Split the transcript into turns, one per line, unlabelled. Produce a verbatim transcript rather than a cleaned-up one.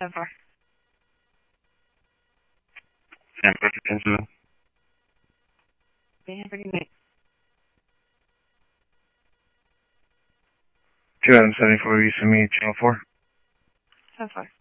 ten four.
San Patrick, ten seven.
Okay, have a good night.
two Adam seventy-four, you send me channel four.
ten four.